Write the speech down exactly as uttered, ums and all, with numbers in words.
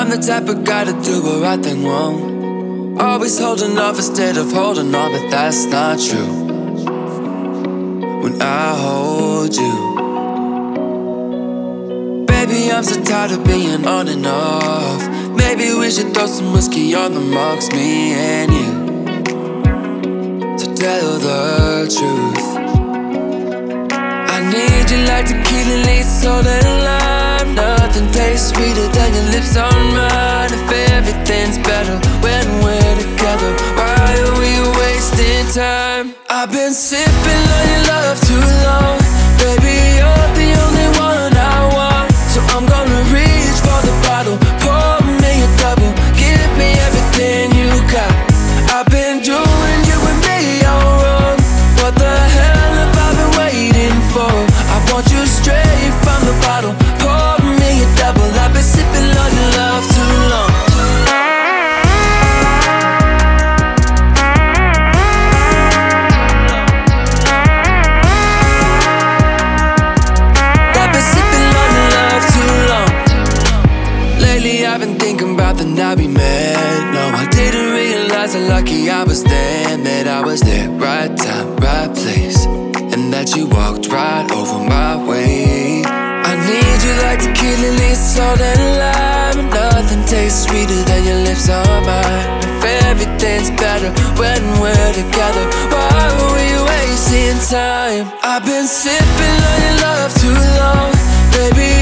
I'm the type of guy to do the right thing wrong. Always holding off instead of holding on, but that's not true. When I hold you, baby, I'm so tired of being on and off. Maybe we should throw some whiskey on the rocks, me and you. So tell the truth. I need you like tequila, lead, soda, and lime. Nothing tastes sweeter than your lips on mine. If everything's better when we're together, why are we wasting time? I've been sipping on your love too long. Baby, you're the only one I want. So I'm gonna reach for the bottle, pour me a double, give me everything you got. I've been doing you and me all wrong. What the hell have I been waiting for? I want you straight from the bottle, pour me a double. I've been sipping on your love too long. I've been sipping on your love too long. Lately I've been thinking about the night we met. No, I didn't realize how lucky I was then. That I was there, right time, right place, and that you walked right over my way. I need you like tequila, lead, salt, and lime. Nothing tastes sweeter than your lips on mine. If everything's better when we're together, why are we wasting time? I've been sipping on your love too long. Baby,